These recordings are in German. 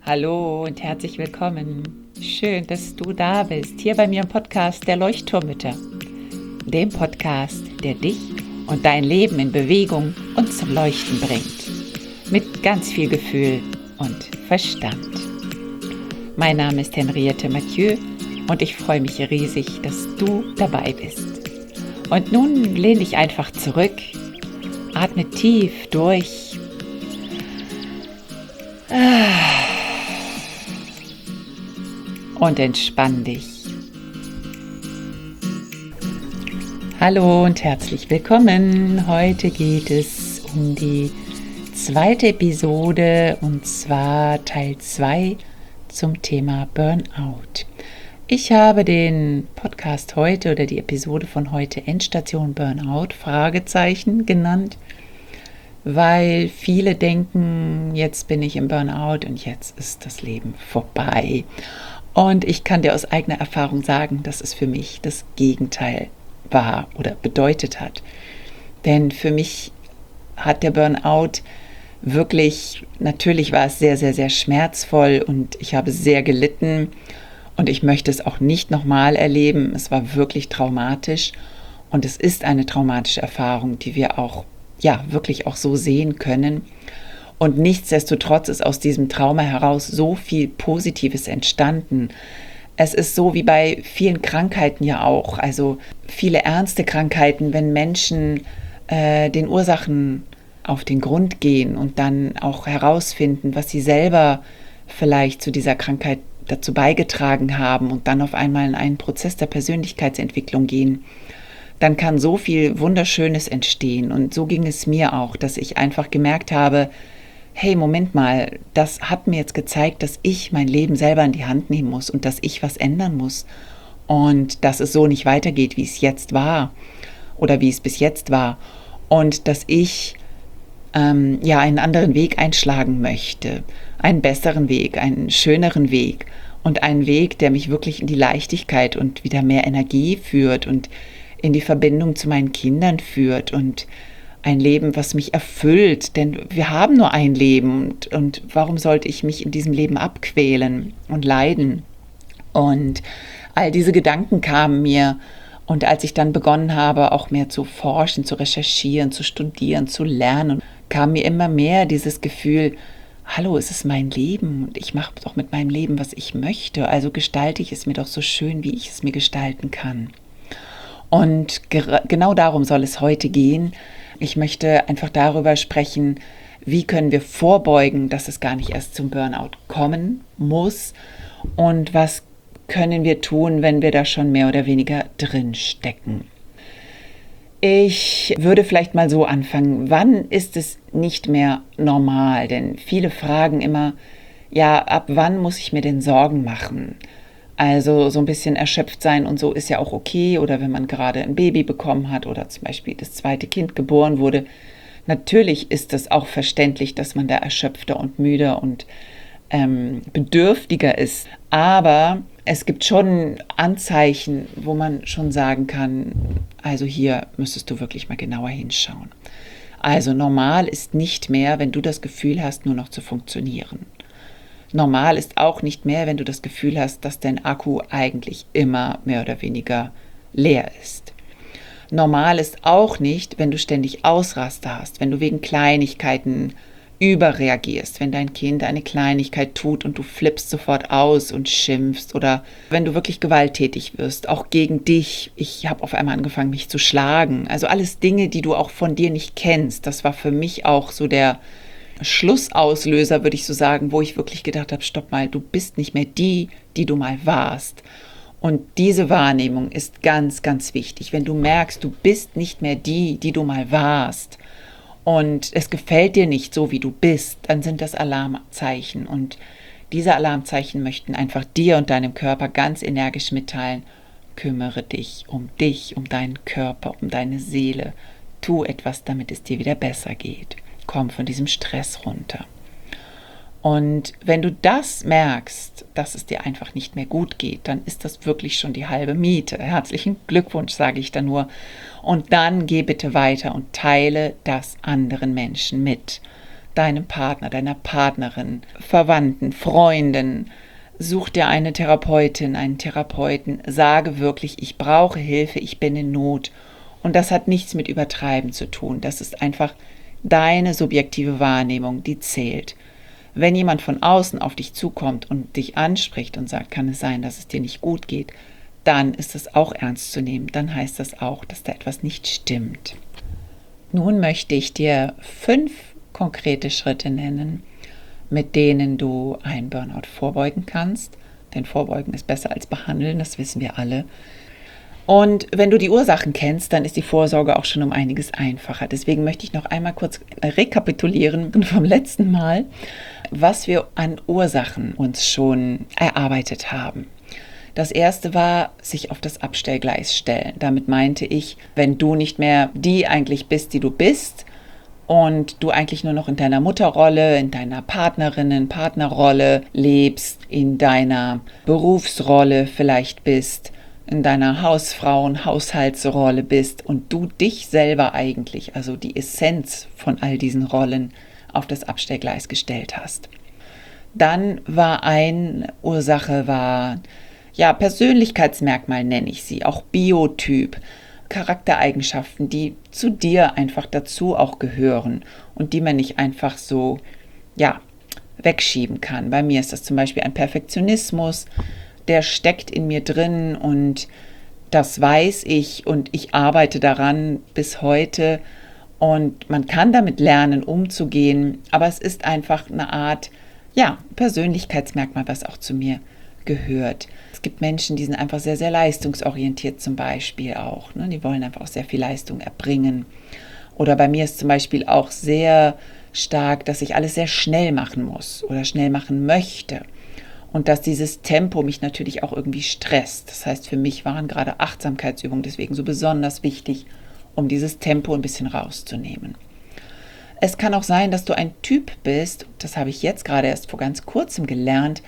Hallo und herzlich willkommen. Schön, dass du da bist, hier bei mir im Podcast der Leuchtturmmütter. Dem Podcast, der dich und dein Leben in Bewegung und zum Leuchten bringt. Mit ganz viel Gefühl und Verstand. Mein Name ist Henriette Mathieu und ich freue mich riesig, dass du dabei bist. Und nun lehn dich einfach zurück, atme tief durch. Und entspann dich. Hallo und herzlich willkommen. Heute geht es um die zweite Episode und zwar Teil 2 zum Thema Burnout. Ich habe den Podcast heute oder die Episode von heute Endstation Burnout Fragezeichen genannt, weil viele denken, jetzt bin ich im Burnout und jetzt ist das Leben vorbei. Und ich kann dir aus eigener Erfahrung sagen, dass es für mich das Gegenteil war oder bedeutet hat. Denn für mich hat der Burnout wirklich, natürlich war es sehr, sehr, sehr schmerzvoll und ich habe sehr gelitten und ich möchte es auch nicht nochmal erleben. Es war wirklich traumatisch und es ist eine traumatische Erfahrung, die wir auch, wirklich auch so sehen können. Und nichtsdestotrotz ist aus diesem Trauma heraus so viel Positives entstanden. Es ist so wie bei vielen Krankheiten ja auch, also viele ernste Krankheiten, wenn Menschen den Ursachen auf den Grund gehen und dann auch herausfinden, was sie selber vielleicht zu dieser Krankheit dazu beigetragen haben und dann auf einmal in einen Prozess der Persönlichkeitsentwicklung gehen, dann kann so viel Wunderschönes entstehen. Und so ging es mir auch, dass ich einfach gemerkt habe, hey, Moment mal, das hat mir jetzt gezeigt, dass ich mein Leben selber in die Hand nehmen muss und dass ich was ändern muss und dass es so nicht weitergeht, wie es jetzt war oder wie es bis jetzt war und dass ich einen anderen Weg einschlagen möchte, einen besseren Weg, einen schöneren Weg und einen Weg, der mich wirklich in die Leichtigkeit und wieder mehr Energie führt und in die Verbindung zu meinen Kindern führt und ein Leben, was mich erfüllt, denn wir haben nur ein Leben und warum sollte ich mich in diesem Leben abquälen und leiden? Und all diese Gedanken kamen mir und als ich dann begonnen habe, auch mehr zu forschen, zu recherchieren, zu studieren, zu lernen, kam mir immer mehr dieses Gefühl, hallo, es ist mein Leben und ich mache doch mit meinem Leben, was ich möchte, also gestalte ich es mir doch so schön, wie ich es mir gestalten kann. Und genau darum soll es heute gehen. Ich möchte einfach darüber sprechen, wie können wir vorbeugen, dass es gar nicht erst zum Burnout kommen muss und was können wir tun, wenn wir da schon mehr oder weniger drin stecken. Ich würde vielleicht mal so anfangen, wann ist es nicht mehr normal? Denn viele fragen immer, ab wann muss ich mir denn Sorgen machen? Also so ein bisschen erschöpft sein und so ist ja auch okay oder wenn man gerade ein Baby bekommen hat oder zum Beispiel das zweite Kind geboren wurde. Natürlich ist es auch verständlich, dass man da erschöpfter und müder und bedürftiger ist. Aber es gibt schon Anzeichen, wo man schon sagen kann, also hier müsstest du wirklich mal genauer hinschauen. Also normal ist nicht mehr, wenn du das Gefühl hast, nur noch zu funktionieren. Normal ist auch nicht mehr, wenn du das Gefühl hast, dass dein Akku eigentlich immer mehr oder weniger leer ist. Normal ist auch nicht, wenn du ständig Ausraster hast, wenn du wegen Kleinigkeiten überreagierst, wenn dein Kind eine Kleinigkeit tut und du flippst sofort aus und schimpfst oder wenn du wirklich gewalttätig wirst, auch gegen dich. Ich habe auf einmal angefangen, mich zu schlagen. Also alles Dinge, die du auch von dir nicht kennst. Das war für mich auch so der Schlussauslöser, würde ich so sagen, wo ich wirklich gedacht habe, stopp mal, du bist nicht mehr die du mal warst. Und diese Wahrnehmung ist ganz, ganz wichtig. Wenn du merkst, du bist nicht mehr die du mal warst und es gefällt dir nicht so, wie du bist, dann sind das Alarmzeichen. Und diese Alarmzeichen möchten einfach dir und deinem Körper ganz energisch mitteilen, kümmere dich, um deinen Körper, um deine Seele. Tu etwas, damit es dir wieder besser geht. Komm von diesem Stress runter. Und wenn du das merkst, dass es dir einfach nicht mehr gut geht, dann ist das wirklich schon die halbe Miete. Herzlichen Glückwunsch, sage ich da nur. Und dann geh bitte weiter und teile das anderen Menschen mit. deinem Partner, deiner Partnerin, Verwandten, Freunden. Such dir eine Therapeutin, einen Therapeuten. Sage wirklich, ich brauche Hilfe, ich bin in Not. Und das hat nichts mit Übertreiben zu tun. Das ist einfach deine subjektive Wahrnehmung, die zählt. Wenn jemand von außen auf dich zukommt und dich anspricht und sagt, kann es sein, dass es dir nicht gut geht, dann ist das auch ernst zu nehmen. Dann heißt das auch, dass da etwas nicht stimmt. Nun möchte ich dir 5 konkrete Schritte nennen, mit denen du einen Burnout vorbeugen kannst. Denn Vorbeugen ist besser als behandeln, das wissen wir alle. Und wenn du die Ursachen kennst, dann ist die Vorsorge auch schon um einiges einfacher. Deswegen möchte ich noch einmal kurz rekapitulieren vom letzten Mal, was wir an Ursachen uns schon erarbeitet haben. Das erste war, sich auf das Abstellgleis stellen. Damit meinte ich, wenn du nicht mehr die eigentlich bist, die du bist, und du eigentlich nur noch in deiner Mutterrolle, in deiner Partnerinnen-Partnerrolle lebst, in deiner Berufsrolle vielleicht bist, in deiner Hausfrauen-Haushaltsrolle bist und du dich selber eigentlich, also die Essenz von all diesen Rollen, auf das Abstellgleis gestellt hast. Dann war eine Ursache, Persönlichkeitsmerkmal nenne ich sie, auch Biotyp, Charaktereigenschaften, die zu dir einfach dazu auch gehören und die man nicht einfach so, wegschieben kann. Bei mir ist das zum Beispiel ein Perfektionismus, der steckt in mir drin und das weiß ich und ich arbeite daran bis heute und man kann damit lernen, umzugehen, aber es ist einfach eine Art, Persönlichkeitsmerkmal, was auch zu mir gehört. Es gibt Menschen, die sind einfach sehr, sehr leistungsorientiert zum Beispiel auch. Ne? Die wollen einfach auch sehr viel Leistung erbringen. Oder bei mir ist zum Beispiel auch sehr stark, dass ich alles sehr schnell machen muss oder schnell machen möchte. Und dass dieses Tempo mich natürlich auch irgendwie stresst. Das heißt, für mich waren gerade Achtsamkeitsübungen deswegen so besonders wichtig, um dieses Tempo ein bisschen rauszunehmen. Es kann auch sein, dass du ein Typ bist, das habe ich jetzt gerade erst vor ganz kurzem gelernt,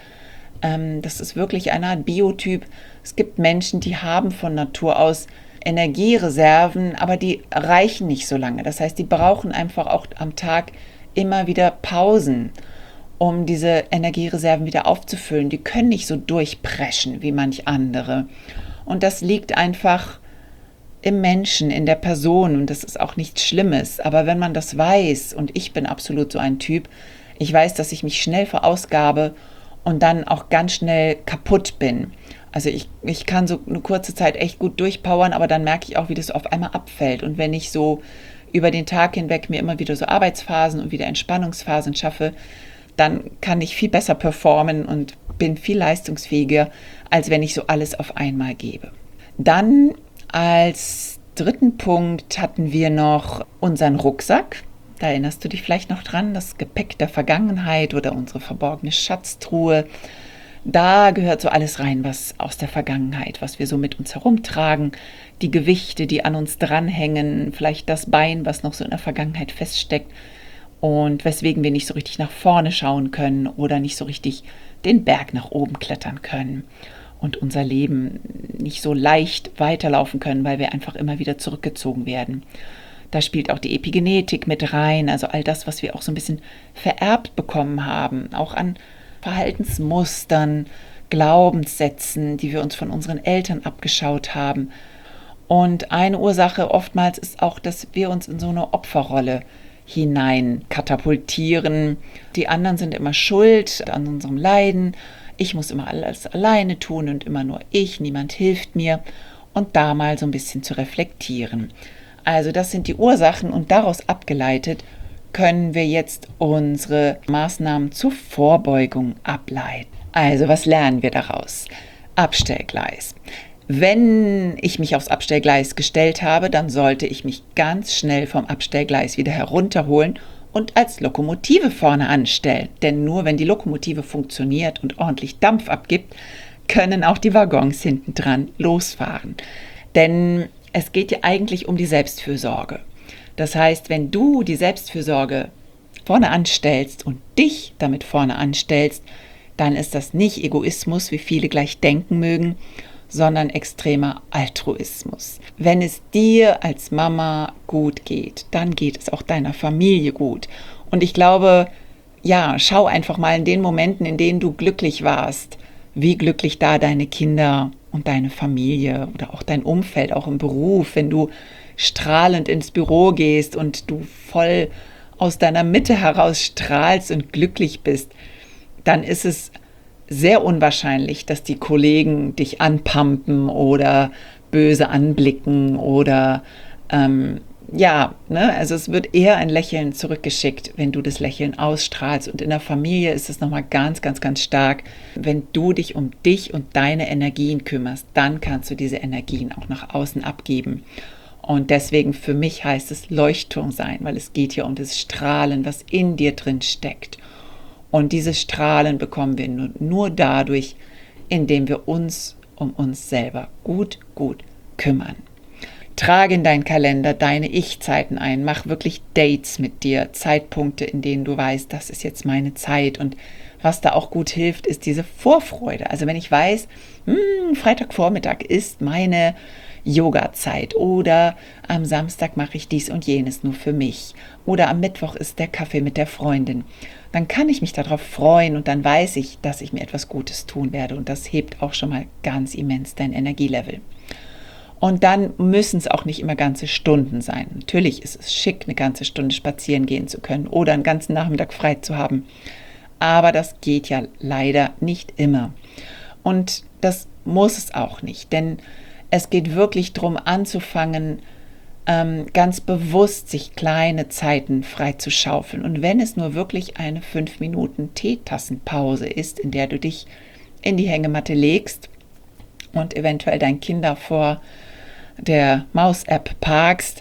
das ist wirklich eine Art Biotyp. Es gibt Menschen, die haben von Natur aus Energiereserven, aber die reichen nicht so lange. Das heißt, die brauchen einfach auch am Tag immer wieder Pausen, um diese Energiereserven wieder aufzufüllen. Die können nicht so durchpreschen wie manch andere. Und das liegt einfach im Menschen, in der Person und das ist auch nichts Schlimmes. Aber wenn man das weiß, und ich bin absolut so ein Typ, ich weiß, dass ich mich schnell verausgabe und dann auch ganz schnell kaputt bin. Also ich kann so eine kurze Zeit echt gut durchpowern, aber dann merke ich auch, wie das auf einmal abfällt. Und wenn ich so über den Tag hinweg mir immer wieder so Arbeitsphasen und wieder Entspannungsphasen schaffe, dann kann ich viel besser performen und bin viel leistungsfähiger, als wenn ich so alles auf einmal gebe. Dann als 3. Punkt hatten wir noch unseren Rucksack. Da erinnerst du dich vielleicht noch dran, das Gepäck der Vergangenheit oder unsere verborgene Schatztruhe. Da gehört so alles rein, was aus der Vergangenheit, was wir so mit uns herumtragen, die Gewichte, die an uns dranhängen, vielleicht das Bein, was noch so in der Vergangenheit feststeckt und weswegen wir nicht so richtig nach vorne schauen können oder nicht so richtig den Berg nach oben klettern können und unser Leben nicht so leicht weiterlaufen können, weil wir einfach immer wieder zurückgezogen werden. Da spielt auch die Epigenetik mit rein, also all das, was wir auch so ein bisschen vererbt bekommen haben, auch an Verhaltensmustern, Glaubenssätzen, die wir uns von unseren Eltern abgeschaut haben. Und eine Ursache oftmals ist auch, dass wir uns in so eine Opferrolle hinein katapultieren. Die anderen sind immer schuld an unserem Leiden. Ich muss immer alles alleine tun und immer nur ich, niemand hilft mir. Und da mal so ein bisschen zu reflektieren. Also das sind die Ursachen und daraus abgeleitet können wir jetzt unsere Maßnahmen zur Vorbeugung ableiten. Also was lernen wir daraus? Abstellgleis. Wenn ich mich aufs Abstellgleis gestellt habe, dann sollte ich mich ganz schnell vom Abstellgleis wieder herunterholen und als Lokomotive vorne anstellen. Denn nur wenn die Lokomotive funktioniert und ordentlich Dampf abgibt, können auch die Waggons hinten dran losfahren. Denn es geht ja eigentlich um die Selbstfürsorge. Das heißt, wenn du die Selbstfürsorge vorne anstellst und dich damit vorne anstellst, dann ist das nicht Egoismus, wie viele gleich denken mögen, sondern extremer Altruismus. Wenn es dir als Mama gut geht, dann geht es auch deiner Familie gut. Und ich glaube, ja, schau einfach mal in den Momenten, in denen du glücklich warst, wie glücklich da deine Kinder und deine Familie oder auch dein Umfeld, auch im Beruf, wenn du strahlend ins Büro gehst und du voll aus deiner Mitte heraus strahlst und glücklich bist, dann ist es sehr unwahrscheinlich, dass die Kollegen dich anpumpen oder böse anblicken oder also es wird eher ein Lächeln zurückgeschickt, wenn du das Lächeln ausstrahlst. Und in der Familie ist es nochmal ganz, ganz, ganz stark. Wenn du dich um dich und deine Energien kümmerst, dann kannst du diese Energien auch nach außen abgeben. Und deswegen für mich heißt es Leuchtturm sein, weil es geht hier um das Strahlen, was in dir drin steckt. Und dieses Strahlen bekommen wir nur dadurch, indem wir uns um uns selber gut kümmern. Trage in deinen Kalender deine Ich-Zeiten ein. Mach wirklich Dates mit dir, Zeitpunkte, in denen du weißt, das ist jetzt meine Zeit. Und was da auch gut hilft, ist diese Vorfreude. Also wenn ich weiß, Freitagvormittag ist meine Yoga-Zeit oder am Samstag mache ich dies und jenes nur für mich oder am Mittwoch ist der Kaffee mit der Freundin, dann kann ich mich darauf freuen und dann weiß ich, dass ich mir etwas Gutes tun werde und das hebt auch schon mal ganz immens dein Energielevel. Und dann müssen es auch nicht immer ganze Stunden sein. Natürlich ist es schick, eine ganze Stunde spazieren gehen zu können oder einen ganzen Nachmittag frei zu haben. Aber das geht ja leider nicht immer. Und das muss es auch nicht, denn es geht wirklich darum, anzufangen, ganz bewusst sich kleine Zeiten frei zu schaufeln. Und wenn es nur wirklich eine 5 Minuten Teetassenpause ist, in der du dich in die Hängematte legst und eventuell dein Kinder vor der Maus-App parkst,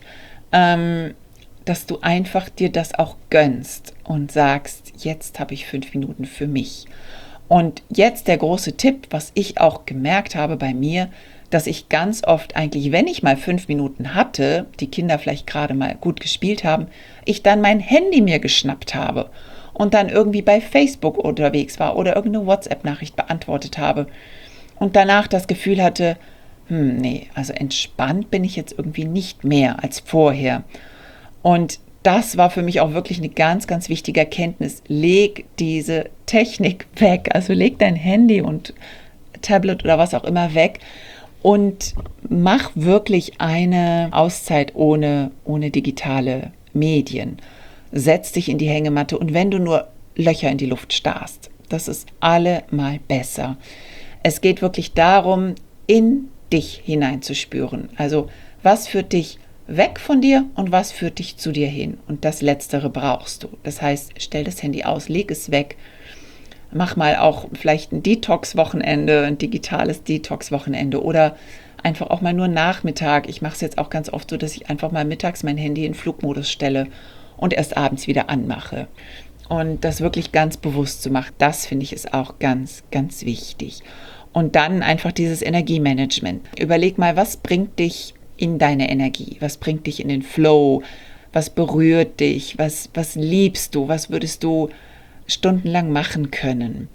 dass du einfach dir das auch gönnst und sagst, jetzt habe ich 5 Minuten für mich. Und jetzt der große Tipp, was ich auch gemerkt habe bei mir, dass ich ganz oft eigentlich, wenn ich mal 5 Minuten hatte, die Kinder vielleicht gerade mal gut gespielt haben, ich dann mein Handy mir geschnappt habe und dann irgendwie bei Facebook unterwegs war oder irgendeine WhatsApp-Nachricht beantwortet habe und danach das Gefühl hatte, nee, also entspannt bin ich jetzt irgendwie nicht mehr als vorher. Und das war für mich auch wirklich eine ganz, ganz wichtige Erkenntnis. Leg diese Technik weg, also leg dein Handy und Tablet oder was auch immer weg und mach wirklich eine Auszeit ohne digitale Medien. Setz dich in die Hängematte und wenn du nur Löcher in die Luft starrst, das ist allemal besser. Es geht wirklich darum, in dich hineinzuspüren. Also was führt dich weg von dir und was führt dich zu dir hin? Und das Letztere brauchst du. Das heißt, stell das Handy aus, leg es weg. Mach mal auch vielleicht ein Detox-Wochenende, ein digitales Detox-Wochenende oder einfach auch mal nur Nachmittag. Ich mache es jetzt auch ganz oft so, dass ich einfach mal mittags mein Handy in Flugmodus stelle und erst abends wieder anmache. Und das wirklich ganz bewusst zu machen, das finde ich ist auch ganz, ganz wichtig. Und dann einfach dieses Energiemanagement. Überleg mal, was bringt dich in deine Energie? Was bringt dich in den Flow? Was berührt dich? Was liebst du? Was würdest du stundenlang machen können?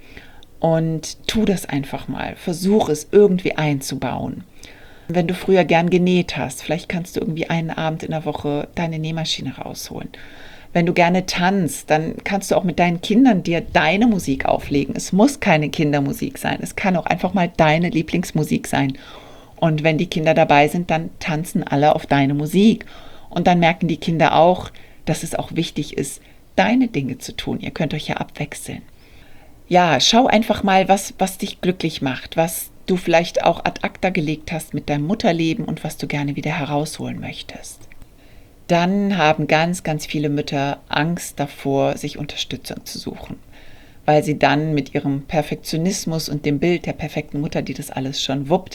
Und tu das einfach mal. Versuch es irgendwie einzubauen. Wenn du früher gern genäht hast, vielleicht kannst du irgendwie einen Abend in der Woche deine Nähmaschine rausholen. Wenn du gerne tanzt, dann kannst du auch mit deinen Kindern dir deine Musik auflegen. Es muss keine Kindermusik sein. Es kann auch einfach mal deine Lieblingsmusik sein. Und wenn die Kinder dabei sind, dann tanzen alle auf deine Musik. Und dann merken die Kinder auch, dass es auch wichtig ist, deine Dinge zu tun. Ihr könnt euch ja abwechseln. Ja, schau einfach mal, was dich glücklich macht, was du vielleicht auch ad acta gelegt hast mit deinem Mutterleben und was du gerne wieder herausholen möchtest. Dann haben ganz, ganz viele Mütter Angst davor, sich Unterstützung zu suchen, weil sie dann mit ihrem Perfektionismus und dem Bild der perfekten Mutter, die das alles schon wuppt,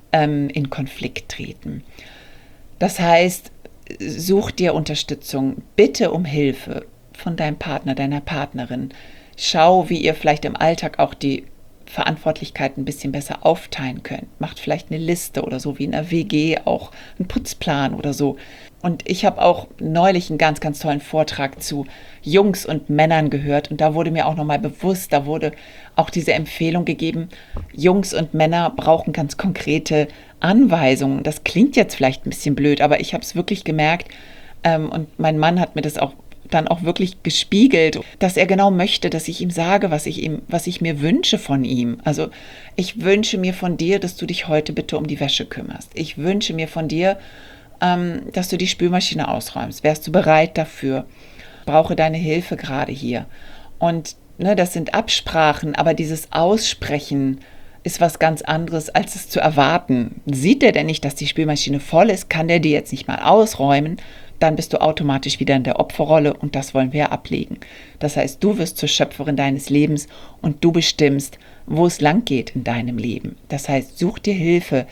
in Konflikt treten. Das heißt, such dir Unterstützung, bitte um Hilfe von deinem Partner, deiner Partnerin. Schau, wie ihr vielleicht im Alltag auch die Verantwortlichkeiten ein bisschen besser aufteilen könnt. Macht vielleicht eine Liste oder so wie in einer WG auch einen Putzplan oder so. Und ich habe auch neulich einen ganz, ganz tollen Vortrag zu Jungs und Männern gehört und da wurde mir auch nochmal bewusst, da wurde auch diese Empfehlung gegeben, Jungs und Männer brauchen ganz konkrete Anweisungen. Das klingt jetzt vielleicht ein bisschen blöd, aber ich habe es wirklich gemerkt und mein Mann hat mir das auch dann auch wirklich gespiegelt, dass er genau möchte, dass ich ihm sage, was ich mir wünsche von ihm. Also ich wünsche mir von dir, dass du dich heute bitte um die Wäsche kümmerst. Ich wünsche mir von dir, dass du die Spülmaschine ausräumst. Wärst du bereit dafür? Brauche deine Hilfe gerade hier. Und das sind Absprachen, aber dieses Aussprechen ist was ganz anderes, als es zu erwarten. Sieht der denn nicht, dass die Spülmaschine voll ist? Kann der die jetzt nicht mal ausräumen? Dann bist du automatisch wieder in der Opferrolle und das wollen wir ablegen. Das heißt, du wirst zur Schöpferin deines Lebens und du bestimmst, wo es lang geht in deinem Leben. Das heißt, such dir Hilfe.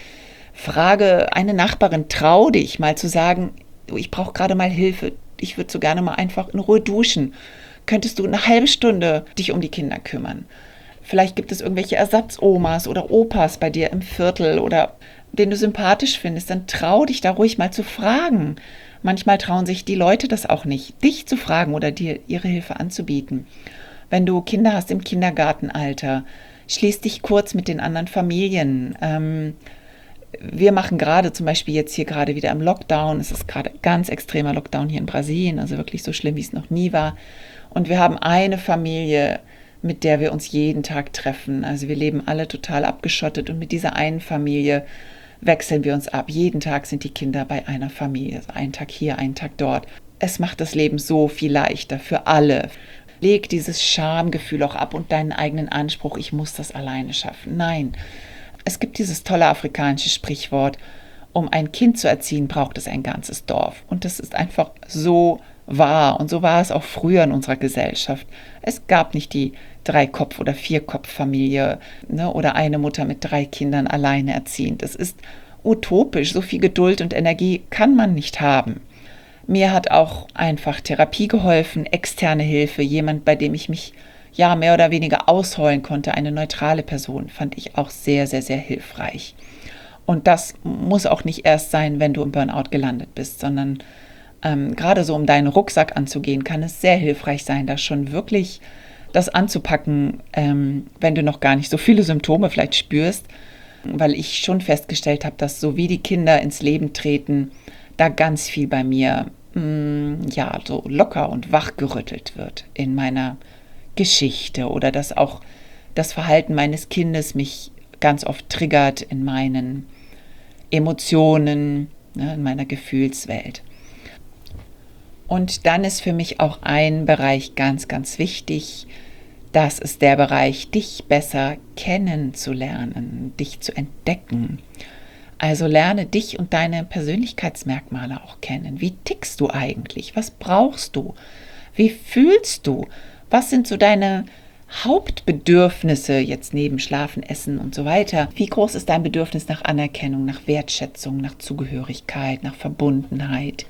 Frage eine Nachbarin, trau dich mal zu sagen, ich brauche gerade mal Hilfe. Ich würde so gerne mal einfach in Ruhe duschen. Könntest du eine halbe Stunde dich um die Kinder kümmern? Vielleicht gibt es irgendwelche Ersatzomas oder Opas bei dir im Viertel oder den du sympathisch findest. Dann trau dich da ruhig mal zu fragen. Manchmal trauen sich die Leute das auch nicht, dich zu fragen oder dir ihre Hilfe anzubieten. Wenn du Kinder hast im Kindergartenalter, schließ dich kurz mit den anderen Familien. Wir machen gerade zum Beispiel jetzt hier gerade wieder im Lockdown. Es ist gerade ganz extremer Lockdown hier in Brasilien, also wirklich so schlimm, wie es noch nie war. Und wir haben eine Familie, mit der wir uns jeden Tag treffen. Also wir leben alle total abgeschottet und mit dieser einen Familie wechseln wir uns ab. Jeden Tag sind die Kinder bei einer Familie. Also einen Tag hier, einen Tag dort. Es macht das Leben so viel leichter für alle. Leg dieses Schamgefühl auch ab und deinen eigenen Anspruch, ich muss das alleine schaffen. Nein, es gibt dieses tolle afrikanische Sprichwort, um ein Kind zu erziehen, braucht es ein ganzes Dorf. Und das ist einfach so wahr. Und so war es auch früher in unserer Gesellschaft. Es gab nicht die 3-Kopf- oder 4-Kopf-Familie, oder eine Mutter mit 3 Kindern alleine erziehend. Das ist utopisch. So viel Geduld und Energie kann man nicht haben. Mir hat auch einfach Therapie geholfen, externe Hilfe, jemand, bei dem ich mich mehr oder weniger ausheulen konnte, eine neutrale Person, fand ich auch sehr, sehr, sehr hilfreich. Und das muss auch nicht erst sein, wenn du im Burnout gelandet bist, sondern gerade so, um deinen Rucksack anzugehen, kann es sehr hilfreich sein, da schon wirklich das anzupacken, wenn du noch gar nicht so viele Symptome vielleicht spürst, weil ich schon festgestellt habe, dass so wie die Kinder ins Leben treten, da ganz viel bei mir so locker und wachgerüttelt wird in meiner Geschichte oder dass auch das Verhalten meines Kindes mich ganz oft triggert in meinen Emotionen, in meiner Gefühlswelt. Und dann ist für mich auch ein Bereich ganz, ganz wichtig. Das ist der Bereich, dich besser kennenzulernen, dich zu entdecken. Also lerne dich und deine Persönlichkeitsmerkmale auch kennen. Wie tickst du eigentlich? Was brauchst du? Wie fühlst du? Was sind so deine Hauptbedürfnisse jetzt neben Schlafen, Essen und so weiter? Wie groß ist dein Bedürfnis nach Anerkennung, nach Wertschätzung, nach Zugehörigkeit, nach Verbundenheit?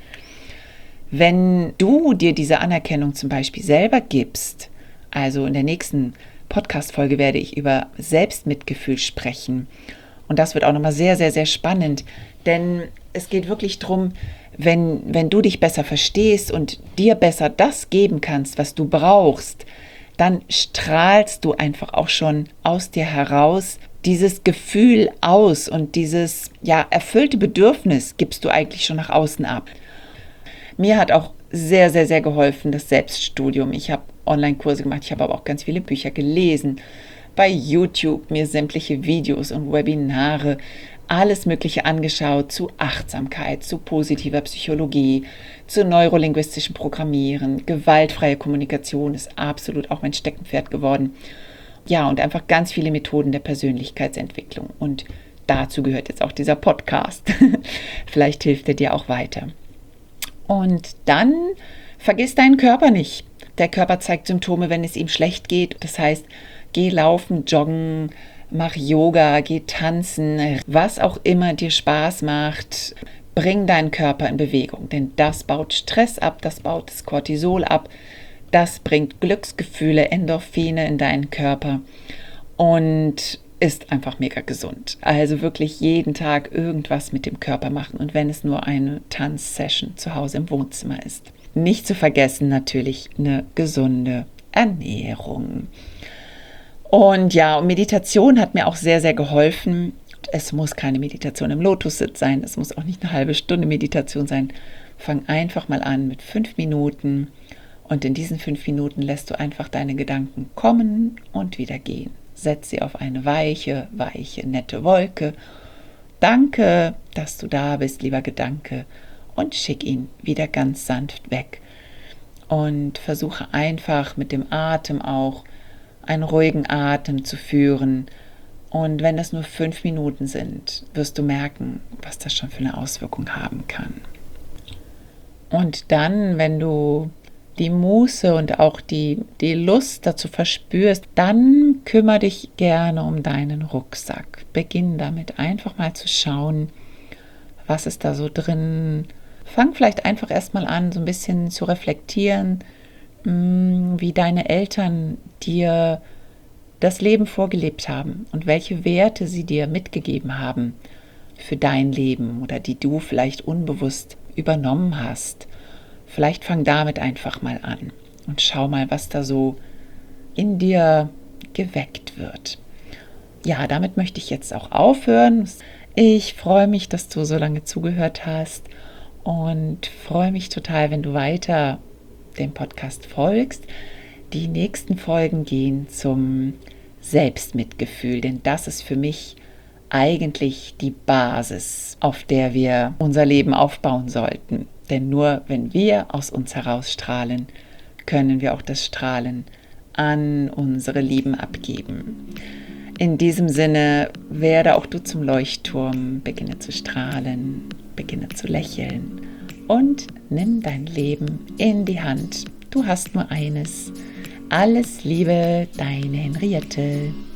Wenn du dir diese Anerkennung zum Beispiel selber gibst, also in der nächsten Podcast-Folge werde ich über Selbstmitgefühl sprechen. Und das wird auch nochmal sehr, sehr, sehr spannend, denn es geht wirklich darum, wenn du dich besser verstehst und dir besser das geben kannst, was du brauchst, dann strahlst du einfach auch schon aus dir heraus dieses Gefühl aus und dieses erfüllte Bedürfnis gibst du eigentlich schon nach außen ab. Mir hat auch sehr, sehr, sehr geholfen das Selbststudium. Ich habe Online-Kurse gemacht, ich habe aber auch ganz viele Bücher gelesen, bei YouTube mir sämtliche Videos und Webinare, alles Mögliche angeschaut zu Achtsamkeit, zu positiver Psychologie, zu neurolinguistischem Programmieren. Gewaltfreie Kommunikation ist absolut auch mein Steckenpferd geworden. Ja, und einfach ganz viele Methoden der Persönlichkeitsentwicklung. Und dazu gehört jetzt auch dieser Podcast. Vielleicht hilft er dir auch weiter. Und dann vergiss deinen Körper nicht. Der Körper zeigt Symptome, wenn es ihm schlecht geht. Das heißt, geh laufen, joggen, mach Yoga, geh tanzen, was auch immer dir Spaß macht. Bring deinen Körper in Bewegung, denn das baut Stress ab, das baut das Cortisol ab, das bringt Glücksgefühle, Endorphine in deinen Körper und ist einfach mega gesund. Also wirklich jeden Tag irgendwas mit dem Körper machen und wenn es nur eine Tanzsession zu Hause im Wohnzimmer ist. Nicht zu vergessen natürlich eine gesunde Ernährung. Und Meditation hat mir auch sehr, sehr geholfen. Es muss keine Meditation im Lotussitz sein, es muss auch nicht eine halbe Stunde Meditation sein. Fang einfach mal an mit 5 Minuten Und in diesen 5 Minuten lässt du einfach deine Gedanken kommen und wieder gehen. Setz sie auf eine weiche, nette Wolke. Danke, dass du da bist, lieber Gedanke, und schick ihn wieder ganz sanft weg. Und versuche einfach mit dem Atem auch einen ruhigen Atem zu führen. Und wenn das nur 5 Minuten sind, wirst du merken, was das schon für eine Auswirkung haben kann. Und dann, wenn du die Muße und auch die Lust dazu verspürst, dann kümmere dich gerne um deinen Rucksack. Beginn damit einfach mal zu schauen, was ist da so drin. Fang vielleicht einfach erstmal an, so ein bisschen zu reflektieren, wie deine Eltern dir das Leben vorgelebt haben und welche Werte sie dir mitgegeben haben für dein Leben oder die du vielleicht unbewusst übernommen hast. Vielleicht fang damit einfach mal an und schau mal, was da so in dir geweckt wird. Ja, damit möchte ich jetzt auch aufhören. Ich freue mich, dass du so lange zugehört hast und freue mich total, wenn du weiter dem Podcast folgst. Die nächsten Folgen gehen zum Selbstmitgefühl, denn das ist für mich eigentlich die Basis, auf der wir unser Leben aufbauen sollten. Denn nur wenn wir aus uns herausstrahlen, können wir auch das Strahlen an unsere Lieben abgeben. In diesem Sinne, werde auch du zum Leuchtturm, beginne zu strahlen, beginne zu lächeln und nimm dein Leben in die Hand. Du hast nur eines. Alles Liebe, deine Henriette.